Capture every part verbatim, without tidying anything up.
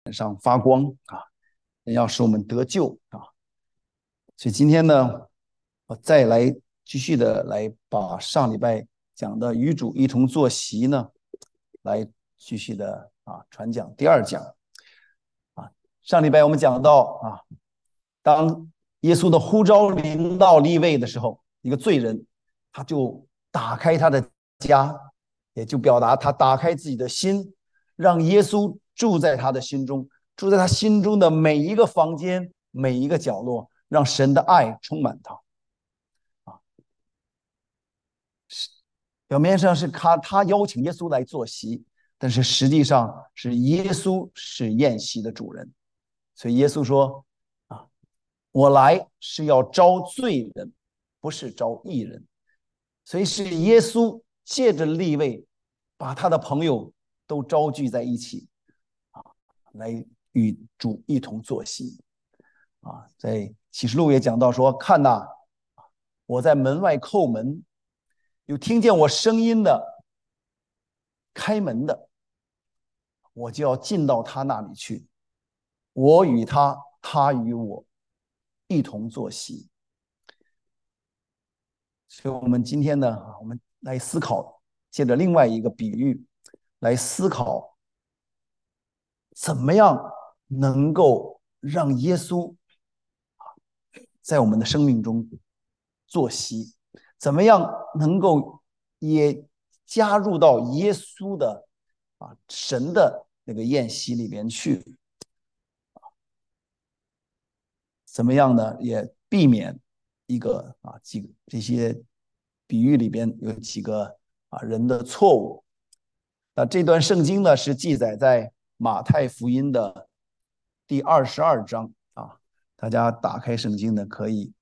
上发光啊，要使我们得救啊。所以今天呢，我再来继续的来把上礼拜讲的与主一同坐席呢，来继续的啊传讲第二讲啊。上礼拜我们讲到啊，当耶稣的呼召临到利未的时候，一个罪人他就打开他的家，也就表达他打开自己的心，让耶稣住在他的心中，住在他心中的每一个房间、每一个角落，让神的爱充满他。啊，表面上是他他邀请耶稣来坐席，但是实际上是耶稣是宴席的主人。所以耶稣说：“啊，我来是要招罪人，不是招义人。”所以是耶稣借着利未，把他的朋友都招聚在一起，啊，来与主一同坐席。啊，在启示录也讲到说：“看哪，我在门外叩门，有听见我声音的开门的，我就要进到他那里去，我与他，他与我一同坐席。”所以我们今天呢，我们来思考，借着另外一个比喻来思考，怎么样能够让耶稣在我们的生命中坐席，怎么样能够也加入到耶稣的啊神的那个宴席里边去，怎么样呢？也避免一个啊几个这些比喻里边有几个啊人的错误。那这段圣经呢是记载在马太福音的第二十二章啊，大家打开圣经呢可以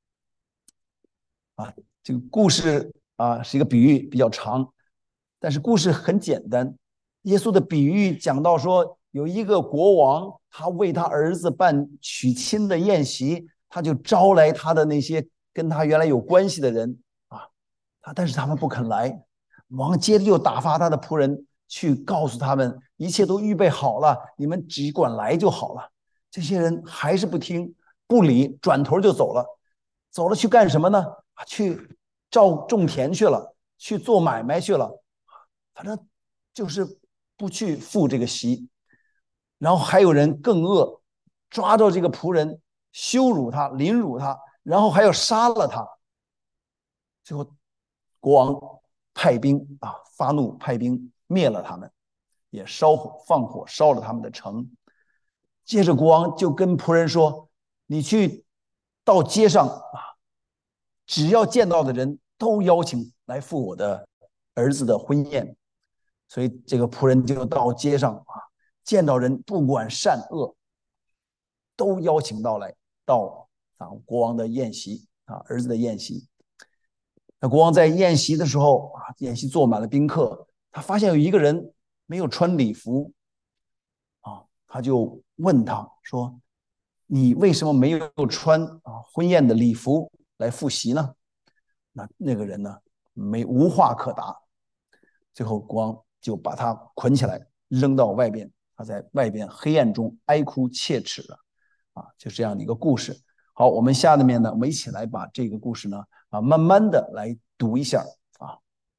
啊，这个故事啊是一个比喻，比较长，但是故事很简单。耶稣的比喻讲到说，有一个国王，他为他儿子办娶亲的宴席，他就招来他的那些跟他原来有关系的人啊，但是他们不肯来。王接着就打发他的仆人去告诉他们，一切都预备好了，你们只管来就好了。这些人还是不听不理，转头就走了。走了去干什么呢？去照种田去了，去做买卖去了，反正就是不去赴这个席。然后还有人更恶，抓到这个仆人，羞辱他，凌辱他，然后还要杀了他。最后国王派兵啊，发怒派兵灭了他们，也烧火放火烧了他们的城。接着国王就跟仆人说：“你去到街上啊，只要见到的人都邀请来赴我的儿子的婚宴。”所以这个仆人就到街上啊，见到人不管善恶，都邀请到来到啊国王的宴席啊儿子的宴席。那国王在宴席的时候啊，宴席坐满了宾客，他发现有一个人没有穿礼服啊，他就问他说：“你为什么没有穿啊婚宴的礼服来赴席呢？”那那个人呢，没无话可答。最后国王就把他捆起来扔到外边，他在外边黑暗中哀哭切齿了啊，就这样的一个故事。好，我们下面呢，我们一起来把这个故事呢啊，慢慢的来读一下啊。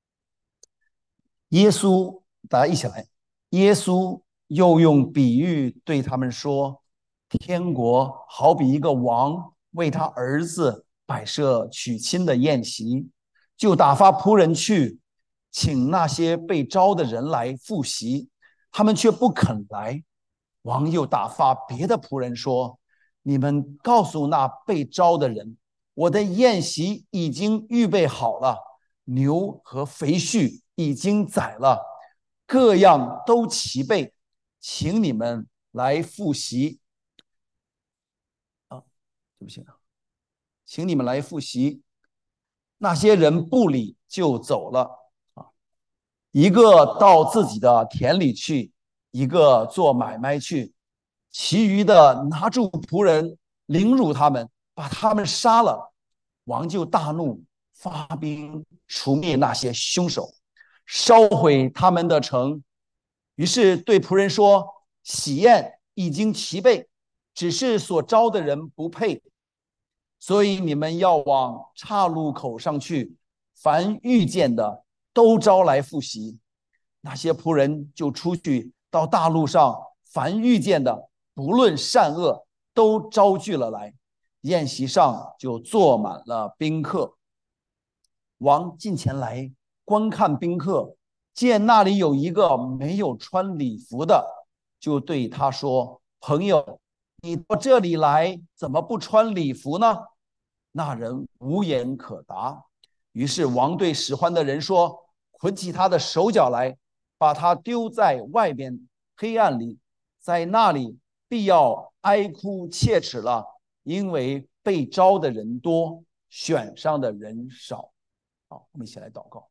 耶稣，大家一起来。耶稣又用比喻对他们说：“天国好比一个王为他儿子摆设娶亲的宴席，就打发仆人去，请那些被招的人来赴席，他们却不肯来。王又打发别的仆人说：你们告诉那被招的人，我的宴席已经预备好了，牛和肥畜已经宰了，各样都齐备，请你们来赴席。啊，对不起啊，请你们来赴席。那些人不理，就走了啊，一个到自己的田里去，一个做买卖去，其余的拿住仆人，凌辱他们，把他们杀了。王就大怒，发兵除灭那些凶手，烧毁他们的城。于是对仆人说：喜宴已经齐备，只是所招的人不配。所以你们要往岔路口上去，凡遇见的都招来赴席。那些仆人就出去到大路上，凡遇见的不论善恶都招聚了来，宴席上就坐满了宾客。王近前来观看宾客，见那里有一个没有穿礼服的，就对他说：朋友，你到这里来怎么不穿礼服呢？那人无言可答。于是王对使唤的人说：捆起他的手脚来，把他丢在外边黑暗里，在那里必要哀哭切齿了，因为被招的人多，选上的人少。好，我们一起来祷告。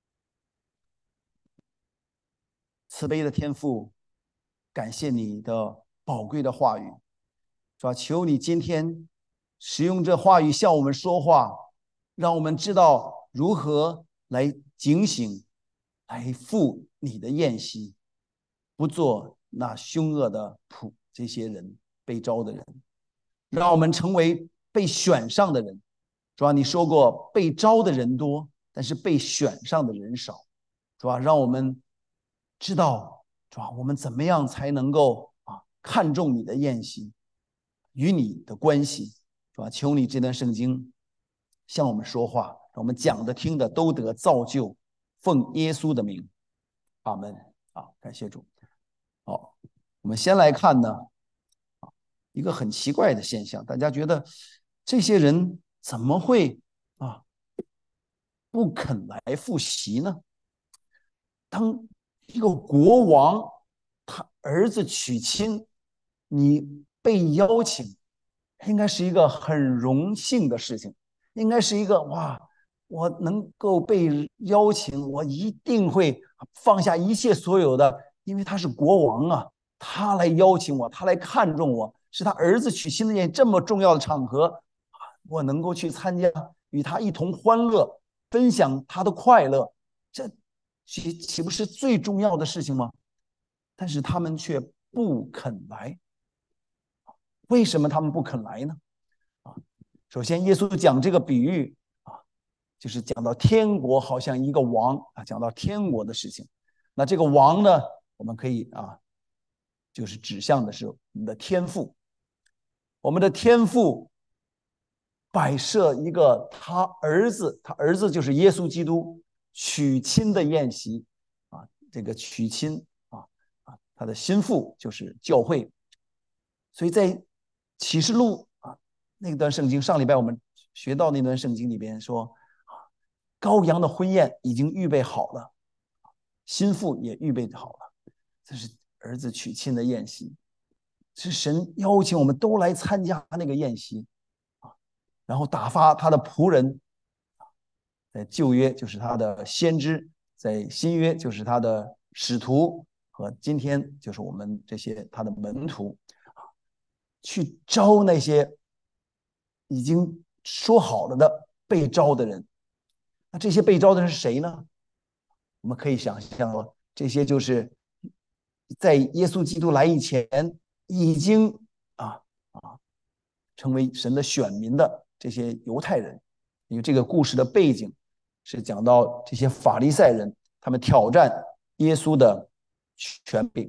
慈悲的天父，感谢你的宝贵的话语，主啊，求你今天使用这话语向我们说话，让我们知道如何来警醒，来赴你的宴席，不做那凶恶的仆这些人被招的人，让我们成为被选上的人。主啊，你说过被招的人多，但是被选上的人少。主啊，让我们知道，主啊，我们怎么样才能够啊看重你的宴席，与你的关系，主啊，求你这段圣经向我们说话，让我们讲的听的都得造就，奉耶稣的名，阿门。啊，感谢主。好，我们先来看呢，一个很奇怪的现象，大家觉得这些人怎么会啊不肯来赴席呢？当一个国王他儿子娶亲，你被邀请，应该是一个很荣幸的事情，应该是一个哇，我能够被邀请，我一定会放下一切所有的，因为他是国王啊，他来邀请我，他来看重我，是他儿子娶亲的件这么重要的场合，我能够去参加，与他一同欢乐，分享他的快乐，这岂岂不是最重要的事情吗？但是他们却不肯来。为什么他们不肯来呢？啊，首先耶稣讲这个比喻啊，就是讲到天国好像一个王啊，讲到天国的事情。那这个王呢，我们可以啊，就是指向的是我们的天父。我们的天父摆设一个他儿子，他儿子就是耶稣基督娶亲的宴席啊，这个娶亲啊啊，他的心腹就是教会。所以在启示录啊那段圣经，上礼拜我们学到那段圣经里边说，羔羊的婚宴已经预备好了，心腹也预备好了，这是儿子娶亲的宴席，是神邀请我们都来参加那个宴席啊，然后打发他的仆人，在旧约就是他的先知，在新约就是他的使徒，和今天就是我们这些他的门徒，去招那些已经说好了的被招的人。那这些被招的人是谁呢？我们可以想象说，这些就是在耶稣基督来以前已经啊啊成为神的选民的这些犹太人。因为这个故事的背景是讲到这些法利赛人，他们挑战耶稣的权柄，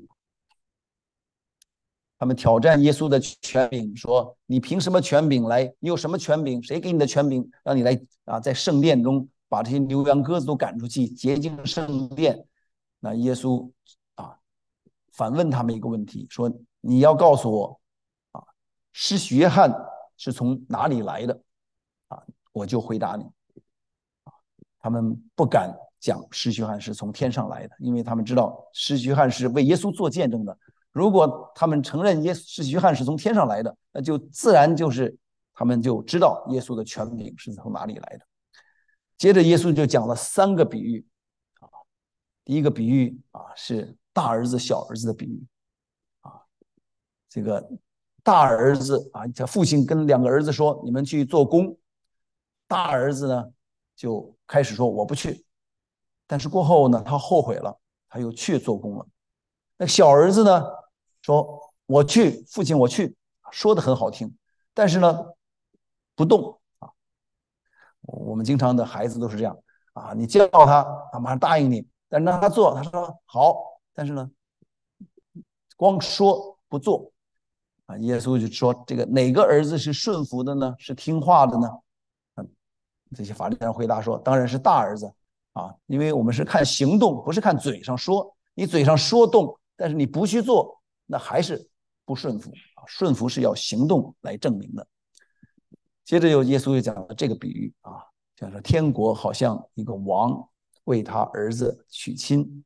他们挑战耶稣的权柄，说：“你凭什么权柄来？你有什么权柄？谁给你的权柄，让你来啊，在圣殿中把这些牛羊鸽子都赶出去，洁净圣殿？”那耶稣啊，反问他们一个问题，说：“你要告诉我，啊，施洗约翰是从哪里来的？啊，我就回答你。”啊，他们不敢讲施洗约翰是从天上来的，因为他们知道施洗约翰是为耶稣做见证的。如果他们承认耶稣施洗约翰是从天上来的，那就自然就是他们就知道耶稣的权柄是从哪里来的。接着耶稣就讲了三个比喻啊，第一个比喻啊是大儿子小儿子的比喻啊，这个大儿子啊，他父亲跟两个儿子说：“你们去做工。”大儿子呢就开始说：“我不去。”但是过后呢，他后悔了，他又去做工了。那小儿子呢说：“ 我去，父亲我去，说的很好听，但是呢不动啊。我们经常的孩子都是这样啊，你叫他，他马上答应你，但是让他做，他说好，但是呢光说不做啊。耶稣就说，这个哪个儿子是顺服的呢？是听话的呢？嗯，这些法利赛人回答说，当然是大儿子啊，因为我们是看行动，不是看嘴上说。你嘴上说动，但是你不去做，那还是不顺服啊。顺服是要行动来证明的。接着又耶稣又讲了这个比喻啊，讲说天国好像一个王为他儿子娶亲，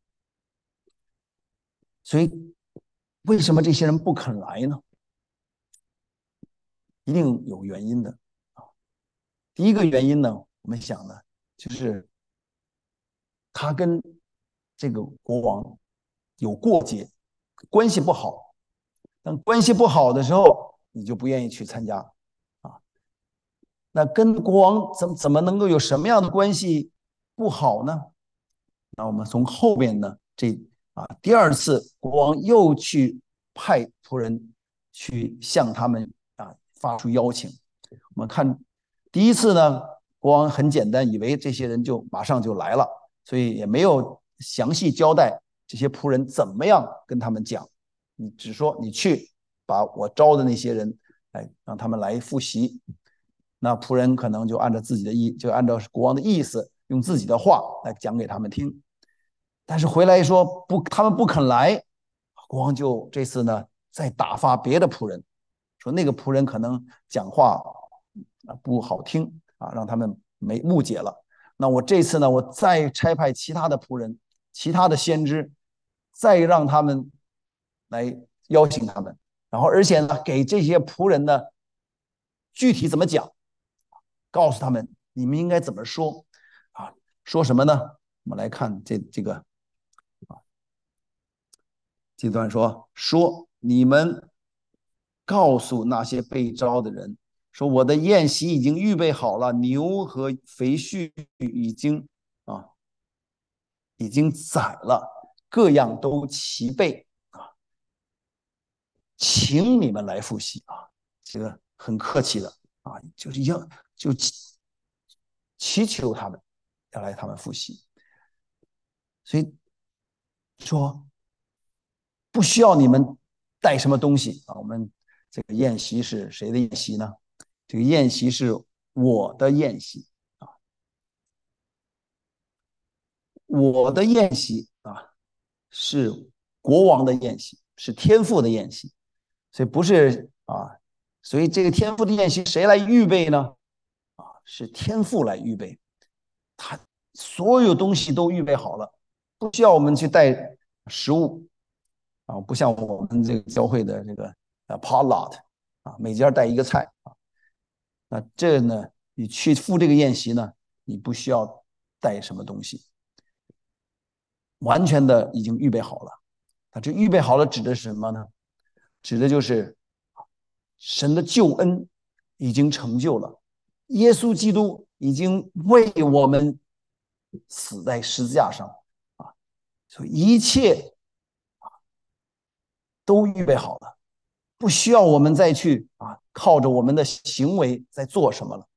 所以为什么这些人不肯来呢？一定有原因的啊。第一个原因呢，我们想呢，就是他跟这个国王有过节，关系不好。当关系不好的时候，你就不愿意去参加啊。那跟国王怎么怎么能够有什么样的关系不好呢？那我们从后边呢，这啊第二次国王又去派仆人去向他们啊发出邀请。我们看第一次呢，国王很简单，以为这些人就马上就来了，所以也没有详细交代这些仆人怎么样跟他们讲。你只说你去把我招的那些人，来让他们来复习。那仆人可能就按照自己的意，就按照国王的意思，用自己的话来讲给他们听。但是回来说不，他们不肯来，国王就这次呢再打发别的仆人，说那个仆人可能讲话不好听啊，让他们没误解了。那我这次呢，我再差派其他的仆人，其他的先知，再让他们来邀请他们，然后而且呢，给这些仆人呢具体怎么讲，告诉他们你们应该怎么说啊？说什么呢？我们来看这这个啊，这段说说你们告诉那些被招的人，说我的宴席已经预备好了，牛和肥畜已经啊已经宰了，各样都齐备啊，请你们来复习啊。这个很客气的啊，就是要就祈求他们要来他们复习。所以说不需要你们带什么东西啊。我们这个宴席是谁的宴席呢？这个宴席是我的宴席啊，我的宴席啊是国王的宴席，是天父的宴席，所以不是啊，所以这个天父的宴席谁来预备呢？啊，是天父来预备，他所有东西都预备好了，不需要我们去带食物啊，不像我们这个教会的这个呃 potluck 啊，每家带一个菜啊。那这呢，你去赴这个宴席呢，你不需要带什么东西，完全的已经预备好了。那这预备好了指的是什么呢？指的就是神的救恩已经成就了，耶稣基督已经为我们死在十字架上啊，所以一切都预备好了，不需要我们再去啊靠着我们的行为在做什么了，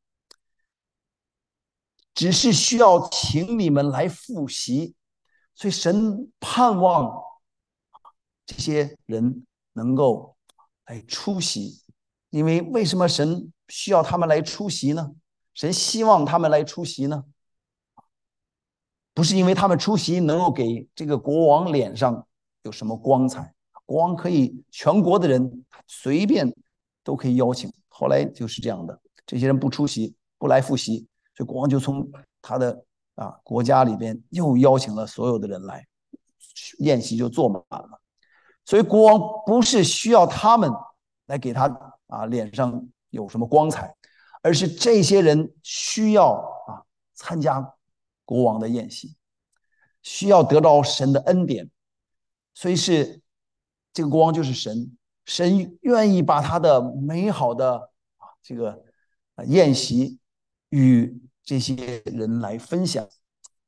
只是需要请你们来复习。所以神盼望这些人能够来出席，因为为什么神需要他们来出席呢？神希望他们来出席呢？不是因为他们出席能够给这个国王脸上有什么光彩，国王可以全国的人随便都可以邀请。后来就是这样的，这些人不出席，不来复习，所以国王就从他的啊国家里边又邀请了所有的人来，宴席就坐满了。所以国王不是需要他们来给他啊脸上有什么光彩，而是这些人需要啊参加国王的宴席，需要得到神的恩典。所以是这个国王就是神，神愿意把他的美好的啊这个宴席与这些人来分享，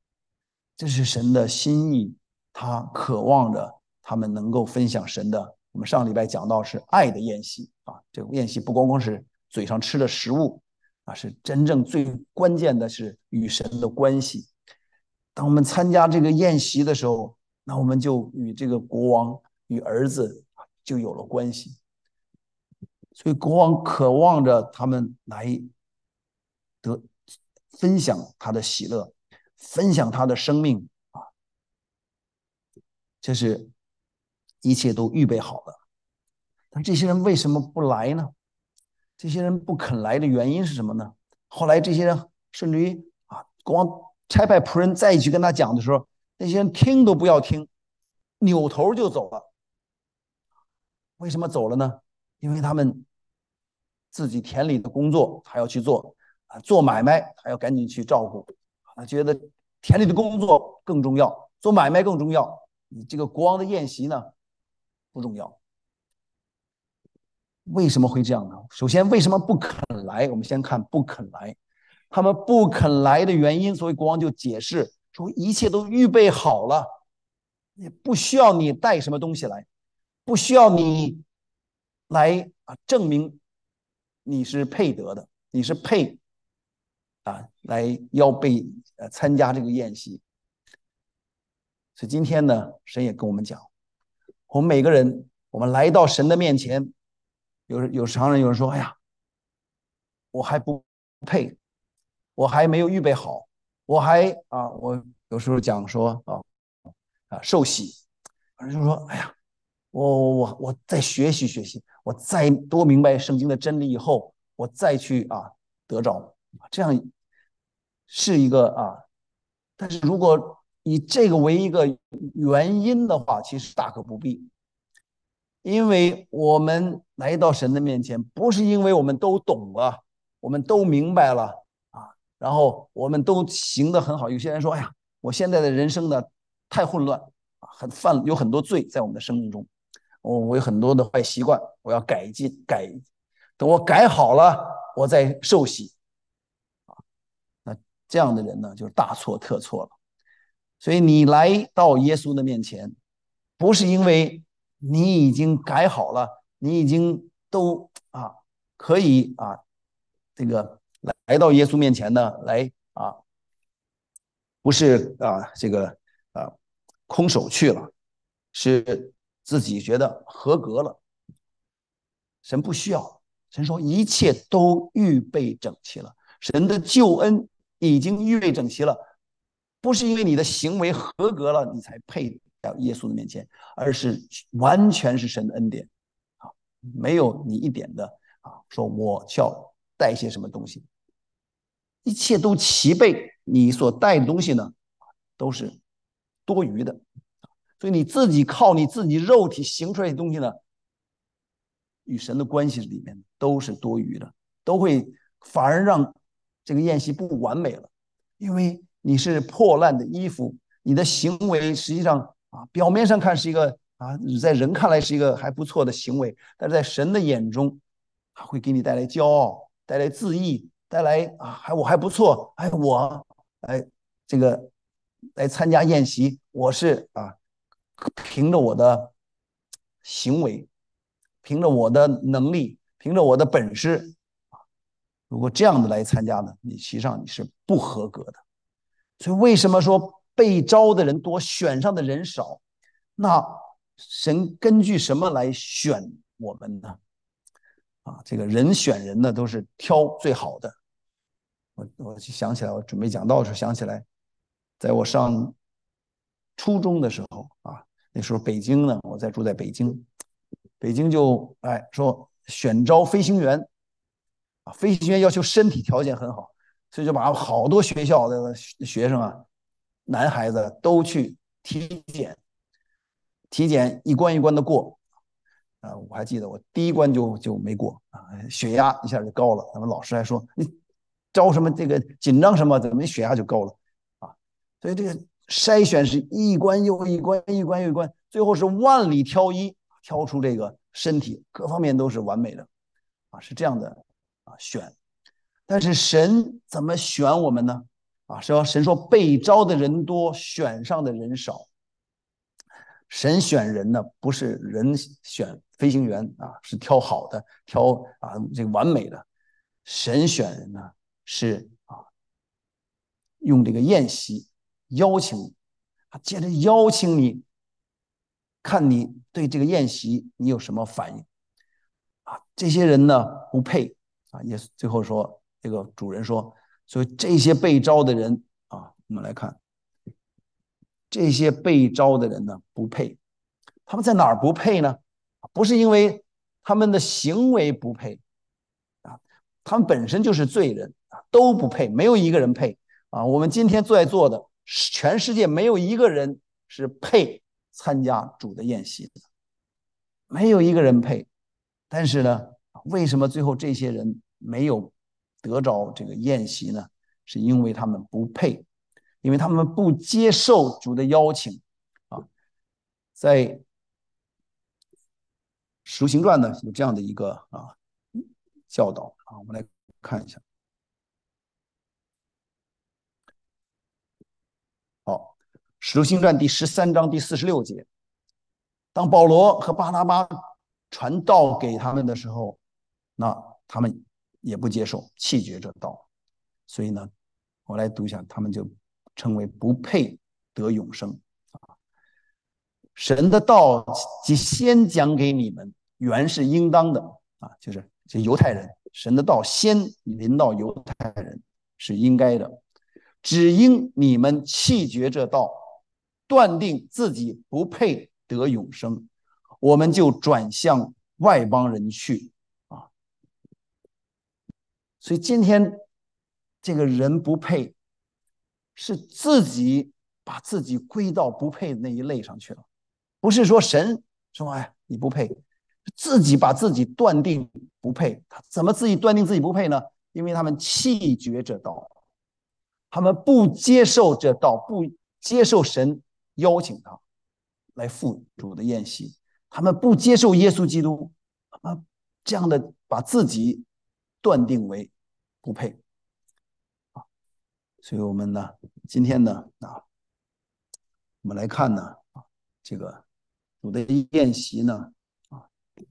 这是神的心意，他渴望着他们能够分享神的我们上礼拜讲到是爱的宴席啊，这个宴席不光光是嘴上吃的食物啊，是真正最关键的是与神的关系。当我们参加这个宴席的时候，那我们就与这个国王与儿子就有了关系。所以国王渴望着他们来得分享他的喜乐，分享他的生命啊，这是一切都预备好了。但这些人为什么不来呢？这些人不肯来的原因是什么呢？后来这些人甚至于啊，国王差派仆人再去跟他讲的时候，那些人听都不要听，扭头就走了。为什么走了呢？因为他们自己田里的工作还要去做啊，做买卖还要赶紧去照顾，他觉得田里的工作更重要，做买卖更重要，你这个国王的宴席呢不重要。为什么会这样呢？首先，为什么不肯来？我们先看不肯来。他们不肯来的原因，所以国王就解释说，一切都预备好了，也不需要你带什么东西来，不需要你来啊证明你是配得的，你是配啊来要被呃参加这个宴席。所以今天呢，神也跟我们讲，我们每个人，我们来到神的面前。有有常人有人说，哎呀，我还不配，我还没有预备好，我还啊，我有时候讲说啊啊受洗，有人就说，哎呀，我我我再学习学习，我再多明白圣经的真理以后，我再去啊得着，这样是一个啊，但是如果以这个为一个原因的话，其实大可不必。因为我们来到神的面前，不是因为我们都懂了，我们都明白了啊，然后我们都行得很好。有些人说：“哎呀，我现在的人生呢太混乱啊，很犯有很多罪在我们的生命中，我我有很多的坏习惯，我要改进改。等我改好了，我再受洗啊。”那这样的人呢，就是大错特错了。所以你来到耶稣的面前，不是因为你已经改好了，你已经都啊可以啊这个来到耶稣面前呢，来啊不是啊这个啊空手去了，是自己觉得合格了。神不需要，神说一切都预备整齐了，神的救恩已经预备整齐了，不是因为你的行为合格了，你才配到耶稣的面前，而是完全是神的恩典啊，没有你一点的啊，说我要带些什么东西，一切都齐备，你所带的东西呢，都是多余的，所以你自己靠你自己肉体行出来的东西呢，与神的关系里面都是多余的，都会反而让这个宴席不完美了，因为你是破烂的衣服，你的行为实际上啊，表面上看是一个啊，在人看来是一个还不错的行为，但是在神的眼中，它会给你带来骄傲，带来自义，带来啊，还我还不错，哎，我哎这个来参加宴席，我是啊，凭着我的行为，凭着我的能力，凭着我的本事，如果这样的来参加呢，你实际上你是不合格的。所以为什么说被招的人多，选上的人少？那神根据什么来选我们呢？啊，这个人选人呢，都是挑最好的。我我想起来，我准备讲道的时候想起来，在我上初中的时候啊，那时候北京呢，我在住在北京，北京就哎说选招飞行员啊，飞行员要求身体条件很好，所以就把好多学校的学生啊，男孩子都去体检，体检一关一关的过啊，我还记得我第一关就就没过啊，血压一下就高了，咱们老师还说你招什么这个紧张什么，怎么血压就高了啊？所以这个筛选是一关又一关，一关又一关，最后是万里挑一，挑出这个身体各方面都是完美的啊，是这样的啊选。但是神怎么选我们呢？啊，说神说被招的人多，选上的人少。 神选人呢，不是人选飞行员啊，是挑好的，挑啊这个完美的。神选人呢，是啊用这个宴席邀请你，啊接着邀请你，看你对这个宴席你有什么反应啊？这些人呢不配啊，耶稣最后说，这个主人说，所以这些被招的人啊，我们来看这些被招的人呢不配。他们在哪儿不配呢？不是因为他们的行为不配啊，他们本身就是罪人啊，都不配，没有一个人配啊。我们今天在座的，全世界没有一个人是配参加主的宴席的，没有一个人配。但是呢，为什么最后这些人没有得着这个宴席呢？是因为他们不配，因为他们不接受主的邀请啊。在使徒行传呢有这样的一个啊教导啊，我们来看一下。好，使徒行传第十三章第四十六节，当保罗和巴拿巴传道给他们的时候，那他们也不接受，弃绝这道。所以呢，我来读一下，他们就称为不配得永生。神的道即先讲给你们，原是应当的啊，就是这犹太人，神的道先临到犹太人是应该的，只因你们弃绝这道，断定自己不配得永生，我们就转向外邦人去啊。所以今天这个人不配，是自己把自己归到不配的那一类上去了。不是说神说哎你不配，自己把自己断定不配。他怎么自己断定自己不配呢？因为他们弃绝这道，他们不接受这道，不接受神邀请他来赴主的宴席，他们不接受耶稣基督，他们这样的把自己断定为不配啊。所以我们呢，今天呢啊，我们来看呢啊，这个主的宴席呢啊，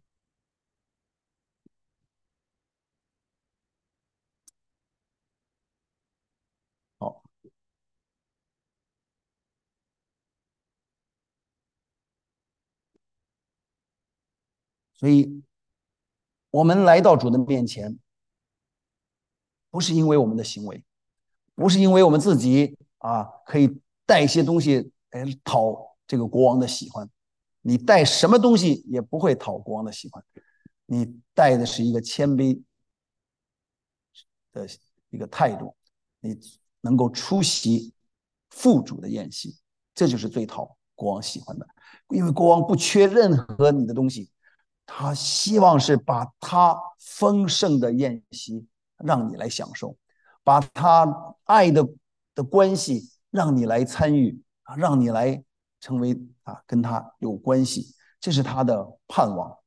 好，所以我们来到主的面前，不是因为我们的行为，不是因为我们自己啊可以带一些东西来讨这个国王的喜欢，你带什么东西也不会讨国王的喜欢，你带的是一个谦卑的一个态度，你能够出席父主的宴席，这就是最讨国王喜欢的。因为国王不缺任何你的东西，他希望是把他丰盛的宴席让你来享受，把他爱的的关系让你来参与啊，让你来成为啊跟他有关系，这是他的盼望。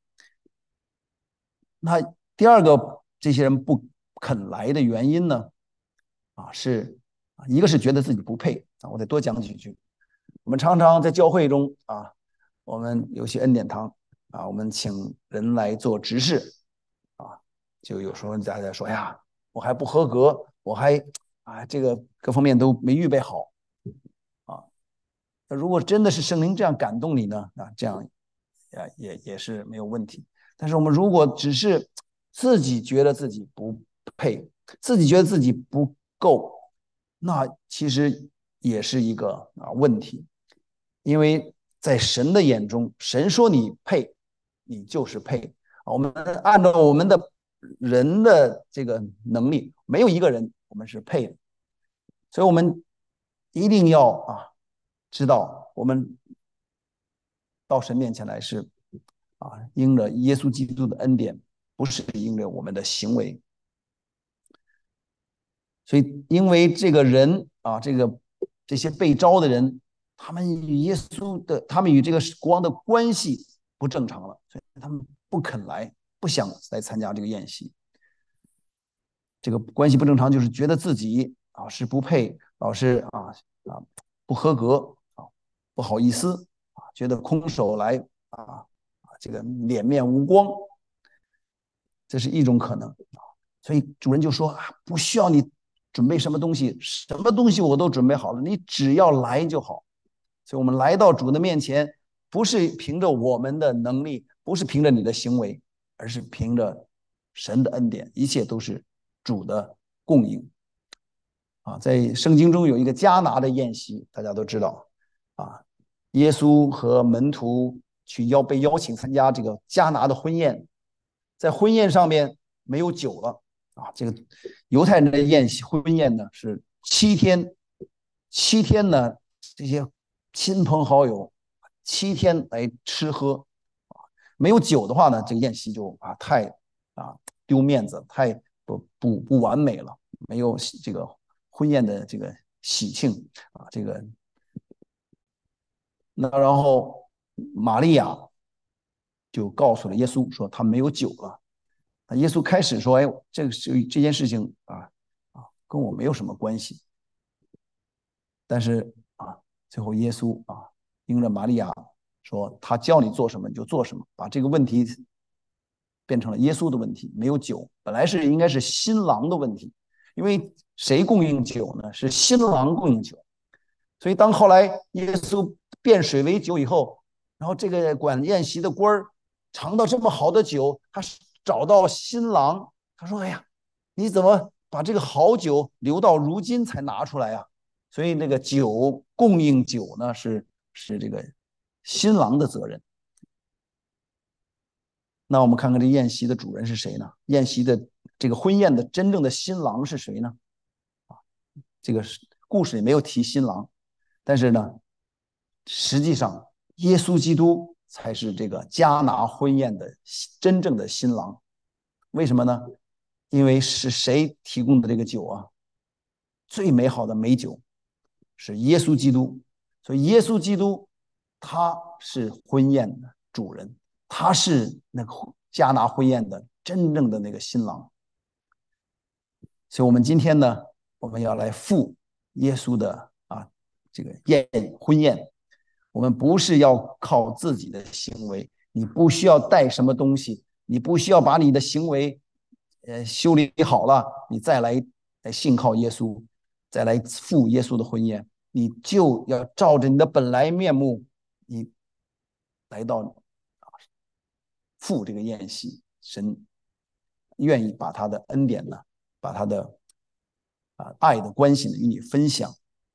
那第二个，这些人不肯来的原因呢？啊，是啊，一个是觉得自己不配啊。我再多讲几句。我们常常在教会中啊，我们有些恩典堂啊，我们请人来做执事啊，就有时候大家说，哎呀，我还不合格，我还啊这个各方面都没预备好啊。那如果真的是圣灵这样感动你呢，啊，这样也也也是没有问题。但是我们如果只是自己觉得自己不配，自己觉得自己不够，那其实也是一个啊问题。因为在神的眼中，神说你配，你就是配。我们按照我们的人的这个能力，没有一个人我们是配的，所以我们一定要啊知道，我们到神面前来是啊，因着耶稣基督的恩典，不是因着我们的行为。所以，因为这个人啊，这个这些被招的人，他们与耶稣的，他们与这个国王的关系不正常了，所以他们不肯来，不想来参加这个宴席。这个关系不正常，就是觉得自己啊是不配，老是啊啊不合格啊，不好意思觉得空手来啊，这个脸面无光，这是一种可能。所以主人就说啊，不需要你准备什么东西，什么东西我都准备好了，你只要来就好。所以我们来到主的面前，不是凭着我们的能力，不是凭着你的行为，而是凭着神的恩典，一切都是主的供应。啊，在圣经中有一个迦拿的宴席，大家都知道啊，耶稣和门徒去邀被邀请参加这个迦拿的婚宴，在婚宴上面没有酒了啊。这个犹太人的宴席婚宴呢是七天，七天呢这些亲朋好友七天来吃喝啊，没有酒的话呢，这个宴席就啊太啊丢面子，太不不不完美了，没有这个婚宴的这个喜庆啊，这个那然后玛利亚就告诉了耶稣说他没有酒了。那耶稣开始说：“哎，这个这这件事情啊啊跟我没有什么关系。”但是啊，最后耶稣啊应着玛利亚说：“他叫你做什么你就做什么。”把这个问题变成了耶稣的问题。没有酒，本来是应该是新郎的问题，因为谁供应酒呢？是新郎供应酒。所以当后来耶稣变水为酒以后，然后这个管宴席的官儿尝到这么好的酒，他找到新郎，他说：“哎呀，你怎么把这个好酒留到如今才拿出来啊？”所以那个酒供应酒呢，是是这个新郎的责任。那我们看看这宴席的主人是谁呢？宴席的这个婚宴的真正的新郎是谁呢？啊，这个故事里没有提新郎，但是呢，实际上耶稣基督才是这个迦拿婚宴的真正的新郎。为什么呢？因为是谁提供的这个酒啊？最美好的美酒是耶稣基督，所以耶稣基督他是婚宴的主人，他是那个迦拿婚宴的真正的那个新郎。所以我们今天呢，我们要来赴耶稣的啊这个宴婚宴。我们不是要靠自己的行为，你不需要带什么东西，你不需要把你的行为呃修理好了，你再来来信靠耶稣，再来赴耶稣的婚宴，你就要照着你的本来面目，你来到赴这个宴席。神愿意把他的恩典呢，把他的啊爱的关系呢与你分享。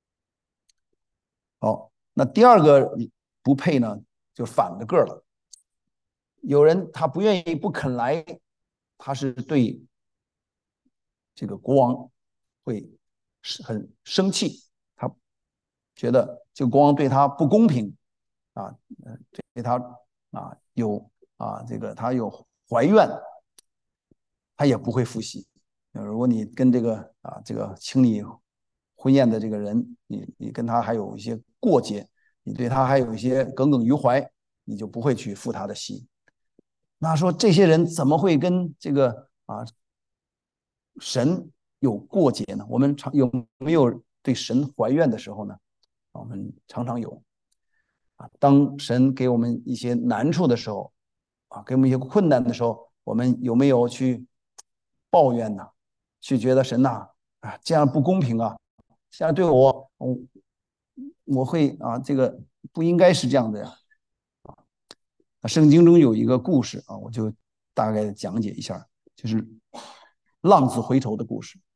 好，那第二个不配呢，就反着个了。有人他不愿意不肯来，他是对这个国王会很生气，他觉得这个国王对他不公平啊，对他啊有啊这个他有怀怨，他也不会复习。如果你跟这个啊这个清理婚宴的这个人，你你跟他还有一些过节，你对他还有一些耿耿于怀，你就不会去复他的习。那说这些人怎么会跟这个啊神有过节呢？我们常有没有对神怀怨的时候呢？我们常常有啊。当神给我们一些难处的时候，啊，给我们一些困难的时候，我们有没有去抱怨呢？去觉得神呐啊这样不公平啊，这样对我，我我会啊这个不应该是这样的呀。圣经中有一个故事啊，我就大概讲解一下，就是浪子回头的故事。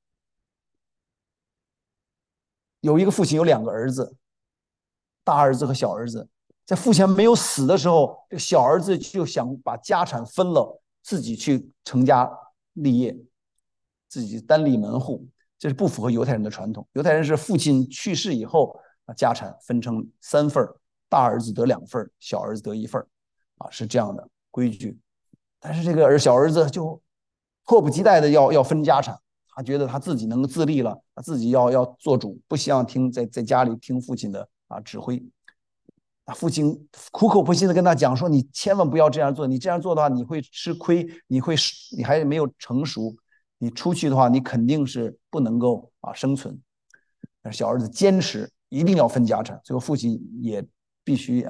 有一个父亲有两个儿子，大儿子和小儿子。在父亲没有死的时候，这个小儿子就想把家产分了，自己去成家立业，自己单立门户。这是不符合犹太人的传统。犹太人是父亲去世以后，家产分成三份，大儿子得两份，小儿子得一份，啊，是这样的规矩。但是这个儿小儿子就迫不及待的要要分家产，他觉得他自己能自立了，他自己要要做主，不希望听在在家里听父亲的啊指挥。啊，父亲苦口婆心的跟他讲说：“你千万不要这样做，你这样做的话，你会吃亏，你会你还没有成熟，你出去的话，你肯定是不能够啊生存。”但是小儿子坚持一定要分家产，最后父亲也必须啊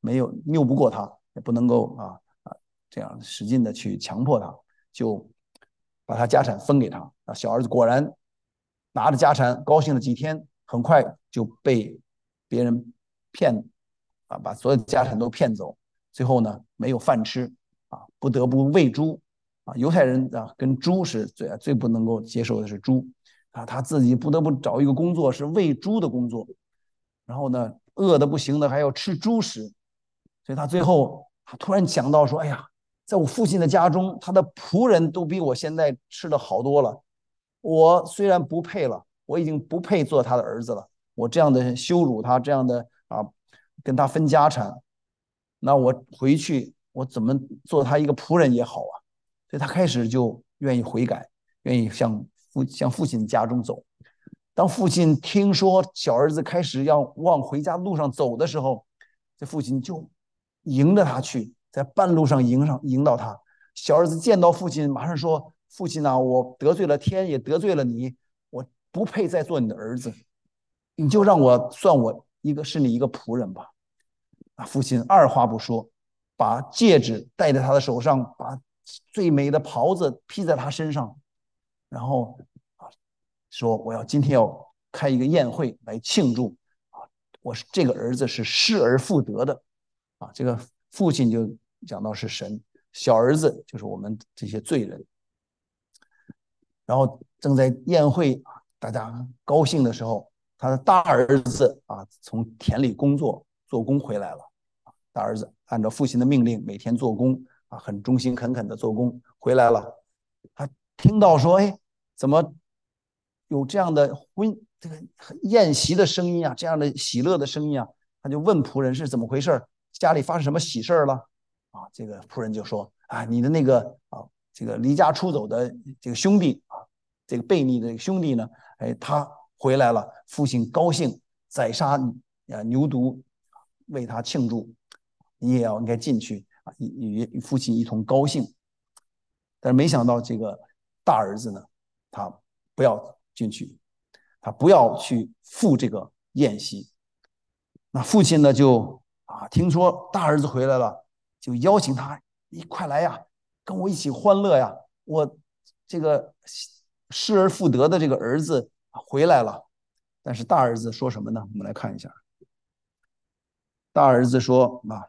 没有拗不过他，也不能够啊啊这样使劲的去强迫他，就把他家产分给他。啊，小儿子果然拿着家产高兴了几天，很快就被别人骗啊，把所有的家产都骗走，最后呢没有饭吃啊，不得不喂猪啊。犹太人啊跟猪是最最不能够接受的是猪啊，他自己不得不找一个工作是喂猪的工作，然后呢饿的不行的还要吃猪食，所以他最后他突然想到说，哎呀，在我父亲的家中，他的仆人都比我现在吃的好多了。我虽然不配了，我已经不配做他的儿子了。我这样的羞辱他，这样的啊，跟他分家产，那我回去我怎么做他一个仆人也好啊？所以他开始就愿意悔改，愿意向父向父亲家中走。当父亲听说小儿子开始要往回家路上走的时候，这父亲就迎着他去，在半路上迎上迎到他。小儿子见到父亲，马上说：父亲啊，我得罪了天，也得罪了你，我不配再做你的儿子，你就让我算我一个是你一个仆人吧。啊，父亲二话不说，把戒指戴在他的手上，把最美的袍子披在他身上，然后啊说我要今天要开一个宴会来庆祝啊，我是这个儿子是失而复得的啊。这个父亲就讲到是神，小儿子就是我们这些罪人。然后正在宴会大家高兴的时候，他的大儿子啊从田里工作做工回来了。大儿子按照父亲的命令每天做工啊，很忠心恳恳的做工回来了。他听到说，哎，怎么有这样的婚这个宴席的声音啊，这样的喜乐的声音啊？他就问仆人是怎么回事，家里发生什么喜事了？啊，这个仆人就说啊，你的那个啊，这个离家出走的这个兄弟啊，这个悖逆的兄弟呢，哎，他回来了，父亲高兴，宰杀啊牛犊，为他庆祝，你也要应该进去啊，与与父亲一同高兴。但是没想到这个大儿子呢，他不要进去，他不要去赴这个宴席。那父亲呢就啊，听说大儿子回来了，就邀请他，你快来呀，跟我一起欢乐呀！我这个失而复得的这个儿子回来了。但是大儿子说什么呢？我们来看一下。大儿子说啊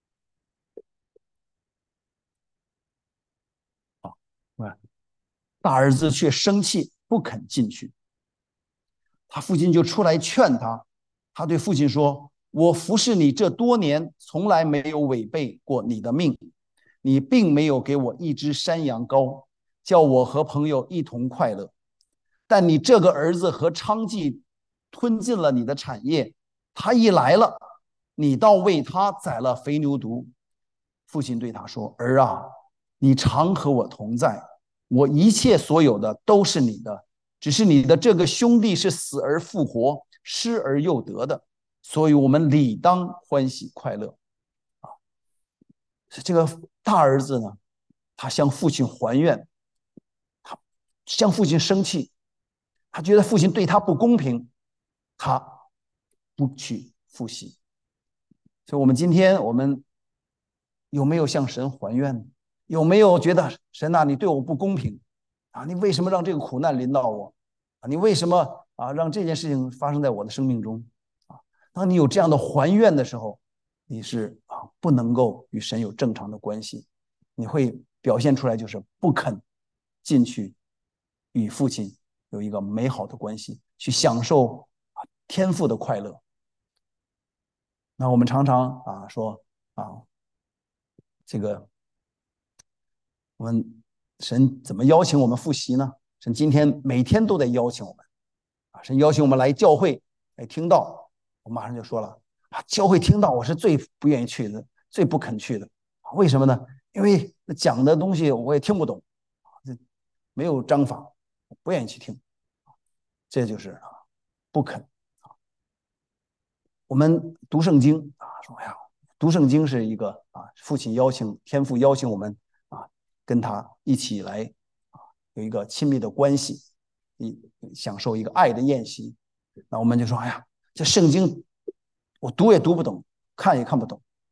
啊，大儿子却生气，不肯进去。他父亲就出来劝他，他对父亲说：我服侍你这多年，从来没有违背过你的命，你并没有给我一只山羊羔，叫我和朋友一同快乐。但你这个儿子和娼妓吞尽了你的产业，他一来了，你倒为他宰了肥牛犊。父亲对他说：儿啊，你常和我同在，我一切所有的都是你的，只是你的这个兄弟是死而复活，失而又得的，所以我们理当欢喜快乐。啊，这个大儿子呢，他向父亲还愿，他向父亲生气，他觉得父亲对他不公平，他不去复习。所以，我们今天我们有没有向神还愿呢？有没有觉得神啊，你对我不公平啊？你为什么让这个苦难临到我啊？你为什么啊让这件事情发生在我的生命中啊？当你有这样的还愿的时候，你是啊不能够与神有正常的关系，你会表现出来就是不肯进去与父亲有一个美好的关系，去享受啊天父的快乐。那我们常常啊说啊，这个我们神怎么邀请我们复习呢？神今天每天都在邀请我们啊，神邀请我们来教会来听道。我马上就说了啊，教会听道我是最不愿意去的，最不肯去的。为什么呢？因为讲的东西我也听不懂，没有章法，我不愿意去听。这就是啊不肯。我们读圣经啊，说哎呀，读圣经是一个啊，父亲邀请天父邀请我们啊，跟他一起来啊，有一个亲密的关系，一享受一个爱的宴席。那我们就说，哎呀，这圣经我读也读不懂，看也看不懂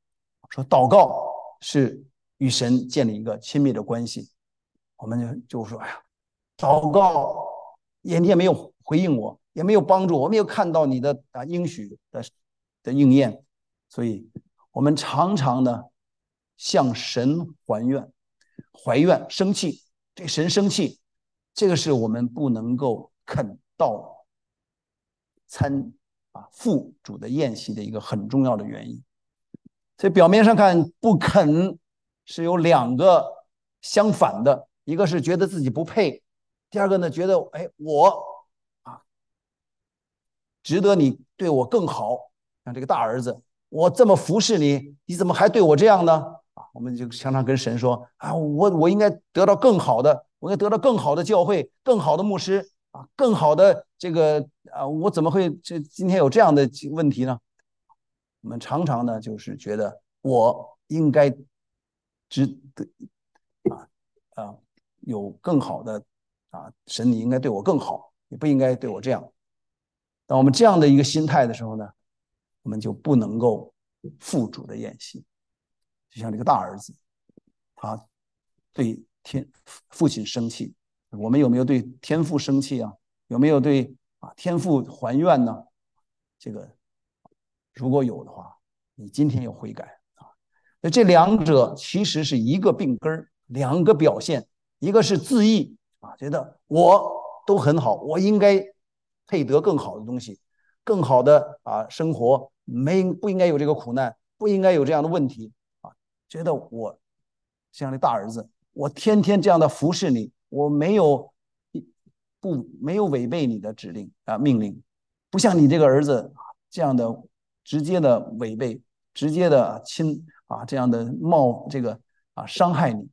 说祷告是与神建立一个亲密的关系，我们就就说，哎呀，祷告也你也没有回应我，也没有帮助我，没有看到你的啊应许的的应验，所以我们常常呢向神还愿、怀怨、生气，对神生气，这个是我们不能够肯到参啊父主的宴席的一个很重要的原因。所以表面上看不肯是有两个相反的，一个是觉得自己不配，第二个呢觉得哎我啊值得你对我更好，像这个大儿子，我这么服侍你，你怎么还对我这样呢？啊，我们就常常跟神说啊，我我应该得到更好的，我应该得到更好的教会，更好的牧师啊，更好的这个啊，我怎么会这今天有这样的问题呢？我们常常呢就是觉得我应该值得啊啊有更好的啊，神你应该对我更好，你不应该对我这样。当我们这样的一个心态的时候呢，我们就不能够负主的宴席。就像这个大儿子，他对天父亲生气，我们有没有对天父生气啊？有没有对啊天父还愿呢？这个如果有的话，你今天要悔改啊。那这两者其实是一个病根，两个表现，一个是自义啊，觉得我都很好，我应该配得更好的东西，更好的啊生活，没不应该有这个苦难，不应该有这样的问题啊，觉得我像这大儿子，我天天这样的服侍你，我没有不没有违背你的指令啊命令，不像你这个儿子这样的直接的违背，直接的侵啊这样的冒这个啊伤害你，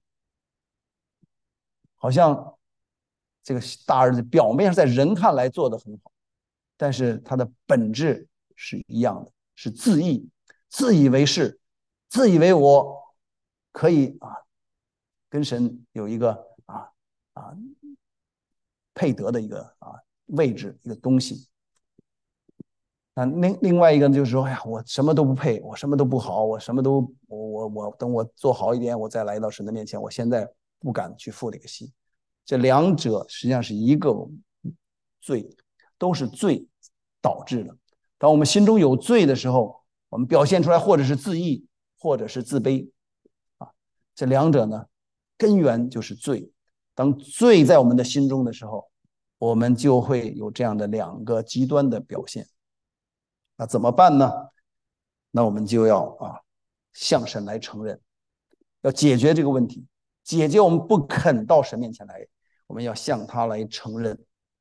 好像这个大儿子表面上在人看来做的很好，但是他的本质是一样的，是自义，自以为是，自以为我可以啊跟神有一个啊啊配得的一个啊位置一个东西。那另另外一个就是说，哎呀，我什么都不配，我什么都不好，我什么都我我我等我做好一点，我再来到神的面前。我现在不敢去付这个席。这两者实际上是一个罪，都是罪导致的。当我们心中有罪的时候，我们表现出来或者是自义，或者是自卑啊。这两者呢，根源就是罪。当罪在我们的心中的时候，我们就会有这样的两个极端的表现。那怎么办呢？那我们就要啊向神来承认，要解决这个问题，解决我们不肯到神面前来，我们要向他来承认。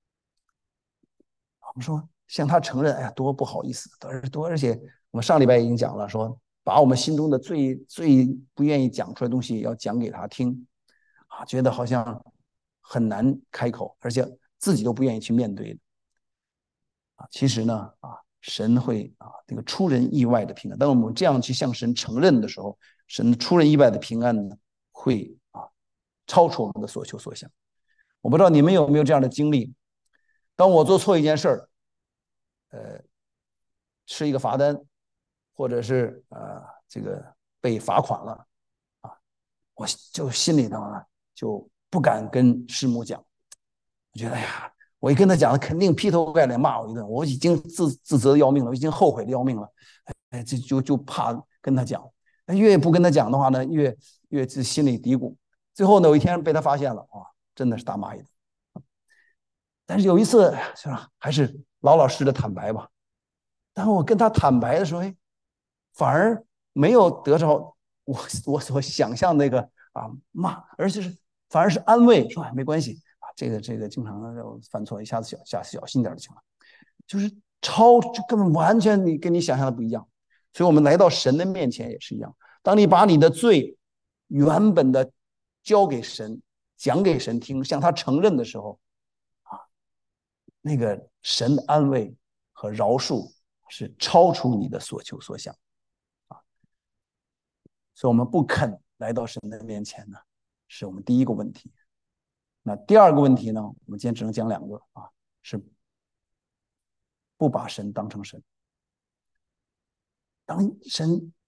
我们说向他承认，哎呀，多不好意思，多多，而且我们上礼拜已经讲了，说把我们心中的最最不愿意讲出来的东西要讲给他听，啊，觉得好像很难开口，而且自己都不愿意去面对啊。其实呢，啊，神会啊这个出人意外的平安。当我们这样去向神承认的时候，神出人意外的平安呢，会啊超出我们的所求所想。我不知道你们有没有这样的经历？当我做错一件事儿，呃，吃一个罚单，或者是呃这个被罚款了啊，我就心里头呢就不敢跟师母讲，我觉得哎呀，我一跟他讲，肯定劈头盖脸骂我一顿，我已经自自责的要命了，我已经后悔的要命了，哎，就就就怕跟他讲，越不跟他讲的话呢，越越心里嘀咕。最后呢，有一天被他发现了，啊，真的是大骂一顿。但是有一次是吧，还是老老实实的坦白吧。当我跟他坦白的时候，哎，反而没有得着我我所想象那个啊骂，而且是反而是安慰，说哎没关系啊，这个这个经常犯错，一下子小下小心点就行了，就是超根本完全你跟你想象的不一样。所以我们来到神的面前也是一样，当你把你的罪原本的交给神，讲给神听，向他承认的时候，啊，那个神的安慰和饶恕是超出你的所求所想啊。所以我们不肯来到神的面前呢，是我们第一个问题。那第二个问题呢，我们今天只能讲两个啊，是不把神当成神。当神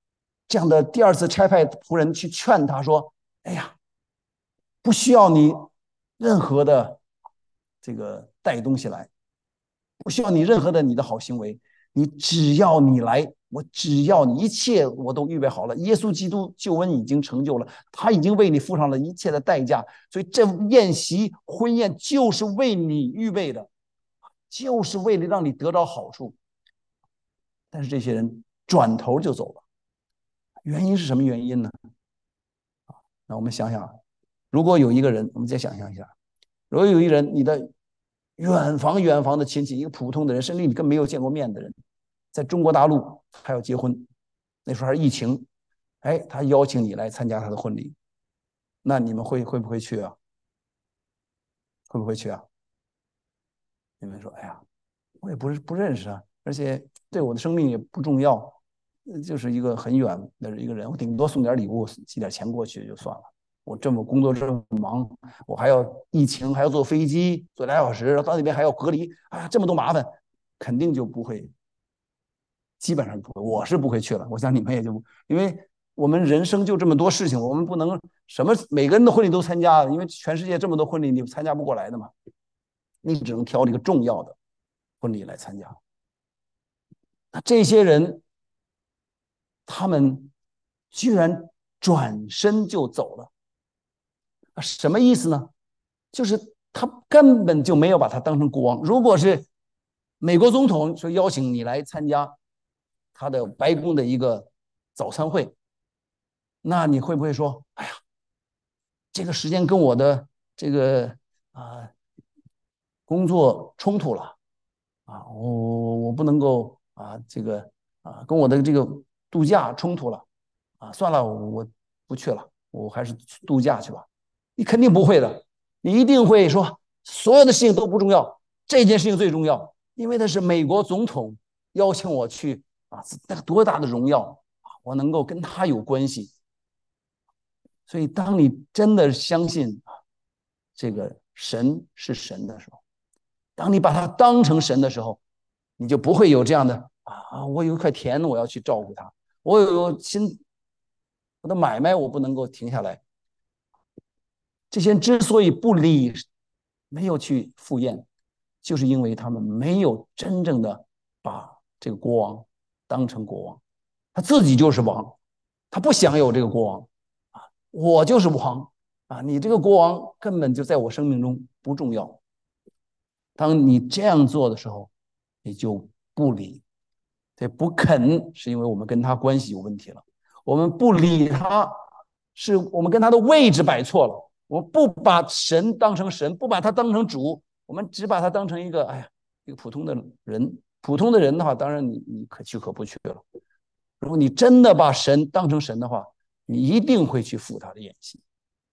这样的第二次差派仆人去劝他说：“哎呀，不需要你任何的这个带东西来，不需要你任何的你的好行为，你只要你来，我只要你，一切我都预备好了。耶稣基督救恩已经成就了，他已经为你付上了一切的代价，所以这宴席婚宴就是为你预备的，就是为了让你得到好处。”但是这些人转头就走了，原因是什么原因呢？那我们想想，如果有一个人，我们再想象一下，如果有一人，你的远房远房的亲戚，一个普通的人，甚至你更没有见过面的人，在中国大陆还要结婚，那时候还是疫情，哎，他邀请你来参加他的婚礼，那你们会会不会去啊？会不会去啊？你们说，哎呀，我也不是不认识啊，而且对我的生命也不重要，就是一个很远的一个人，我顶多送点礼物，寄点钱过去就算了。我这么工作这么忙，我还要疫情，还要坐飞机坐俩小时，到那边还要隔离，哎呀，这么多麻烦，肯定就不会，基本上不会，我是不会去了。我想你们也就，因为我们人生就这么多事情，我们不能什么每个人的婚礼都参加，因为全世界这么多婚礼，你参加不过来的嘛，你只能挑这个重要的婚礼来参加。那这些人，他们居然转身就走了，什么意思呢？就是他根本就没有把他当成国王。如果是美国总统说邀请你来参加他的白宫的一个早餐会，那你会不会说：“哎呀，这个时间跟我的这个啊、呃、工作冲突了啊，我我不能够啊这个啊跟我的这个度假冲突了啊，算了，我不去了，我还是度假去吧。”你肯定不会的，你一定会说所有的事情都不重要，这件事情最重要，因为他是美国总统邀请我去啊，那个多大的荣耀啊，我能够跟他有关系。所以，当你真的相信啊，这个神是神的时候，当你把他当成神的时候，你就不会有这样的啊，我有一块田，我要去照顾他，我有新我的买卖，我不能够停下来。这些人之所以不理，没有去赴宴，就是因为他们没有真正的把这个国王当成国王，他自己就是王，他不想有这个国王啊，我就是王啊，你这个国王根本就在我生命中不重要。当你这样做的时候，你就不理，这不肯是因为我们跟他关系有问题了，我们不理他，是我们跟他的位置摆错了。我们不把神当成神，不把他当成主，我们只把他当成一个，哎呀，一个普通的人。普通的人的话，当然你你可去可不去了。如果你真的把神当成神的话，你一定会去赴他的宴席。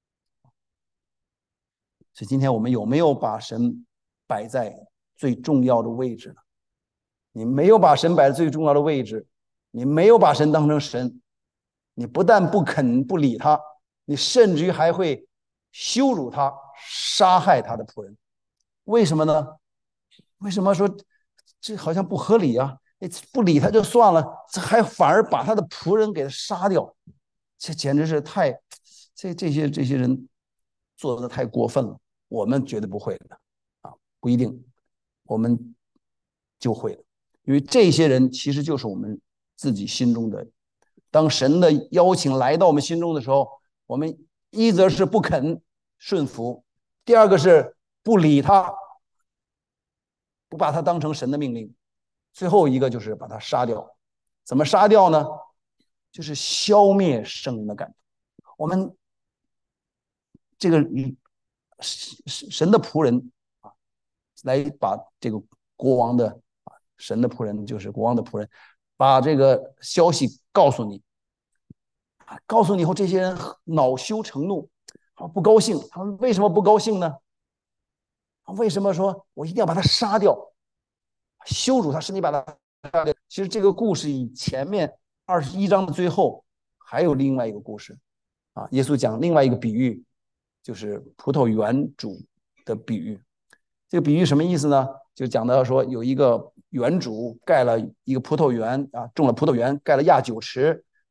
所以今天我们有没有把神摆在最重要的位置呢？你没有把神摆在最重要的位置，你没有把神当成神，你不但不肯不理他，你甚至于还会羞辱他，杀害他的仆人。为什么呢？为什么说这好像不合理啊？不理他就算了，这还反而把他的仆人给他杀掉，这简直是太这这些这些人做的太过分了。我们绝对不会的啊，不一定，我们就会的，因为这些人其实就是我们自己心中的。当神的邀请来到我们心中的时候，我们一则是不肯顺服，第二个是不理他，不把他当成神的命令，最后一个就是把他杀掉。怎么杀掉呢？就是消灭圣灵的感动。我们这个神的仆人啊，来把这个国王的啊，神的仆人就是国王的仆人，把这个消息告诉你，告诉你以后，这些人恼羞成怒，不高兴。他们为什么不高兴呢？为什么说我一定要把他杀掉，羞辱他，甚至把他杀掉？其实这个故事以前面二十一章的最后还有另外一个故事啊，耶稣讲另外一个比喻，就是葡萄园主的比喻。这个比喻什么意思呢？就讲到说有一个园主盖了一个葡萄园啊，种了葡萄园，盖了压酒池，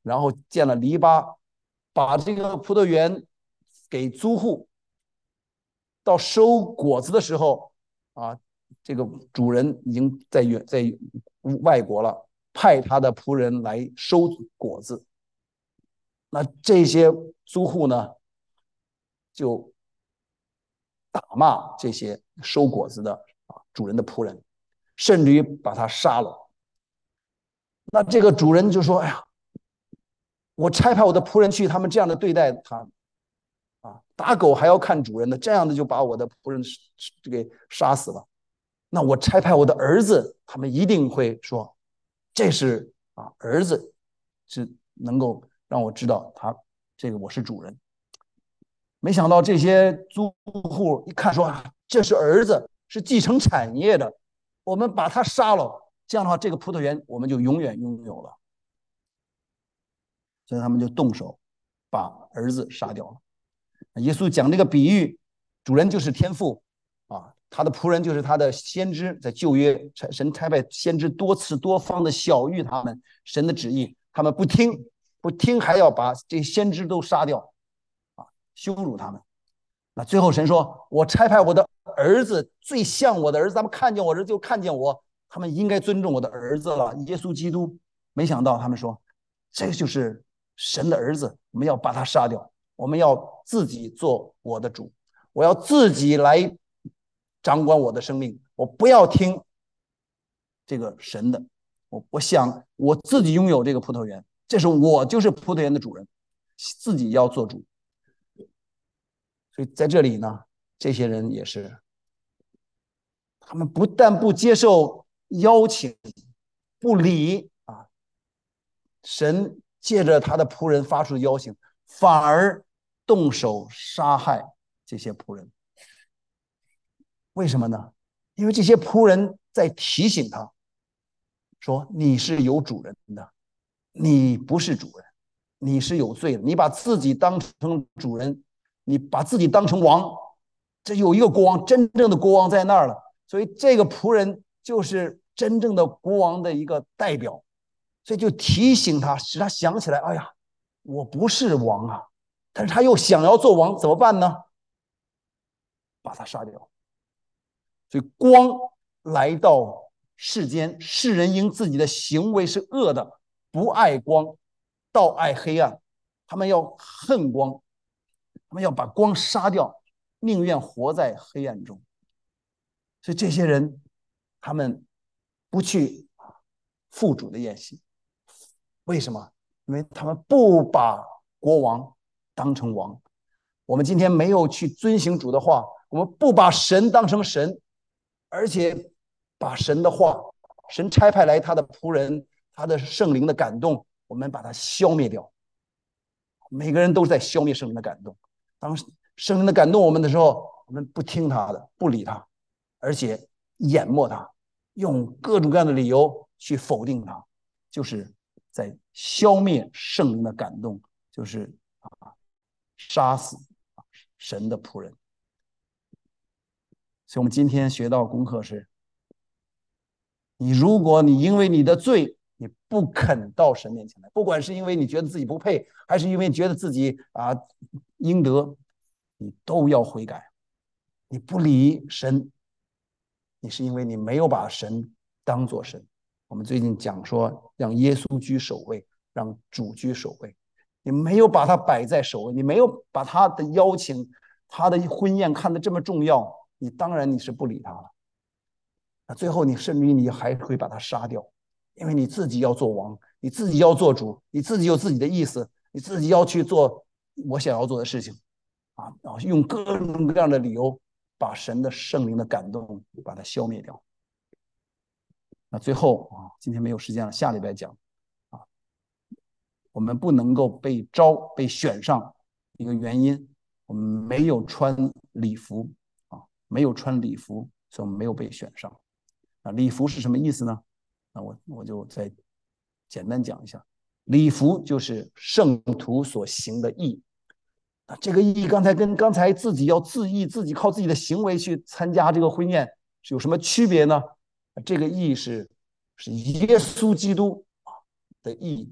然后建了篱笆，把这个葡萄园给租户。到收果子的时候啊，这个主人已经在远在外国了，派他的仆人来收果子。那这些租户呢，就打骂这些收果子的啊主人的仆人，甚至于把他杀了。那这个主人就说：“哎呀，我差派我的仆人去，他们这样的对待他，啊，打狗还要看主人的，这样的就把我的仆人给杀死了。那我差派我的儿子，他们一定会说，这是啊儿子是能够让我知道他这个我是主人。”没想到这些租户一看说，啊，这是儿子，是继承产业的，我们把他杀了，这样的话，这个葡萄园我们就永远拥有了。所以他们就动手把儿子杀掉了。耶稣讲这个比喻，主人就是天父啊，他的仆人就是他的先知，在旧约神差派先知多次多方的晓谕他们神的旨意，他们不听，不听还要把这先知都杀掉啊，羞辱他们。那最后神说，我差派我的儿子最像我的儿子，他们看见我儿子就看见我，他们应该尊重我的儿子了，耶稣基督。没想到他们说，这就是神的儿子，我们要把他杀掉，我们要自己做我的主，我要自己来掌管我的生命，我不要听这个神的，我我想我自己拥有这个葡萄园，这是我就是葡萄园的主人，自己要做主。所以在这里呢，这些人也是，他们不但不接受邀请，不理啊神借着他的仆人发出的邀请，反而动手杀害这些仆人。为什么呢？因为这些仆人在提醒他说，你是有主人的，你不是主人，你是有罪的，你把自己当成主人，你把自己当成王，这有一个国王，真正的国王在那儿了，所以这个仆人就是真正的国王的一个代表，所以就提醒他，使他想起来，哎呀，我不是王啊，但是他又想要做王，怎么办呢？把他杀掉。所以光来到世间，世人因自己的行为是恶的，不爱光，倒爱黑暗，他们要恨光，他们要把光杀掉，宁愿活在黑暗中。所以这些人他们不去父主的宴席，为什么？因为他们不把国王当成王。我们今天没有去遵行主的话，我们不把神当成神，而且把神的话，神差派来他的仆人，他的圣灵的感动，我们把它消灭掉。每个人都在消灭圣灵的感动。当圣灵的感动我们的时候，我们不听他的，不理他，而且淹没他，用各种各样的理由去否定他，就是在消灭圣灵的感动，就是啊，杀死神的仆人。所以我们今天学到功课是，你如果你因为你的罪，你不肯到神面前来，不管是因为你觉得自己不配，还是因为觉得自己啊应得，你都要悔改。你不理神，你是因为你没有把神当作神。我们最近讲说，让耶稣居首位，让主居首位，你没有把他摆在首位，你没有把他的邀请、他的婚宴看得这么重要，你当然你是不理他了。那最后你甚至于你还会把他杀掉，因为你自己要做王，你自己要做主，你自己有自己的意思，你自己要去做我想要做的事情啊，然后用各种各样的理由把神的圣灵的感动把它消灭掉。那最后啊，今天没有时间了，下礼拜讲啊，我们不能够被招被选上一个原因，我们没有穿礼服啊，没有穿礼服，所以我们没有被选上。啊，礼服是什么意思呢？那我我就再简单讲一下，礼服就是圣徒所行的义。那这个义刚才跟刚才自己要自义，自己靠自己的行为去参加这个婚宴是有什么区别呢？这个义是是耶稣基督的义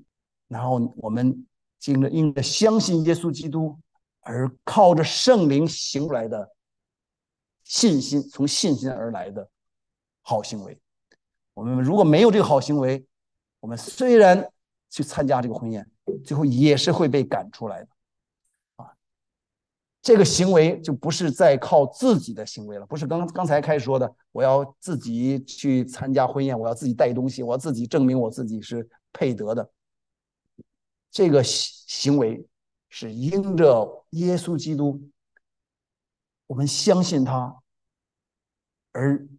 然后我们经着因着相信耶稣基督，而靠着圣灵行出来的信心，从信心而来的好行为。我们如果没有这个好行为，我们虽然去参加这个婚宴，最后也是会被赶出来的。啊，这个行为就不是在靠自己的行为了，不是刚刚才开始说的，我要自己去参加婚宴，我要自己带东西，我要自己证明我自己是配得的。这个行为是因着耶稣基督，我们相信他而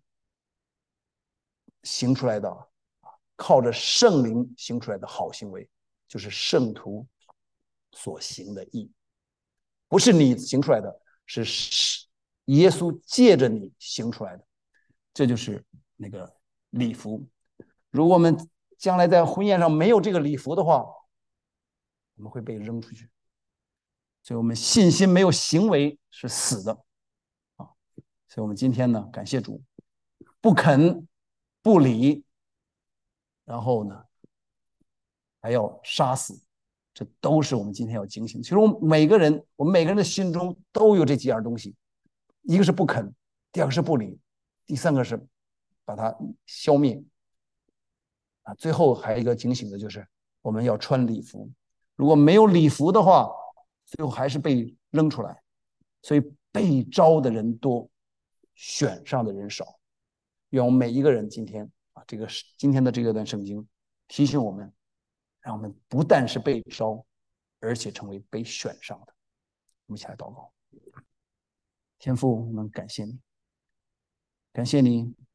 行出来的，靠着圣灵行出来的好行为，就是圣徒所行的义，不是你行出来的，是耶稣借着你行出来的。这就是那个礼服。如果我们将来在婚宴上没有这个礼服的话，我们会被扔出去。所以我们信心没有行为是死的啊！所以我们今天呢，感谢主，不肯不理，然后呢还要杀死，这都是我们今天要警醒。其实我们每个人，我们每个人的心中都有这几样东西，一个是不肯，第二个是不理，第三个是把它消灭啊！最后还有一个警醒的就是我们要穿礼服，如果没有礼服的话，最后还是被扔出来。所以被招的人多，选上的人少。愿我们每一个人今天啊，这个今天的这段圣经提醒我们，让我们不但是被招，而且成为被选上的。我们一起来祷告。天父，我们感谢你，感谢你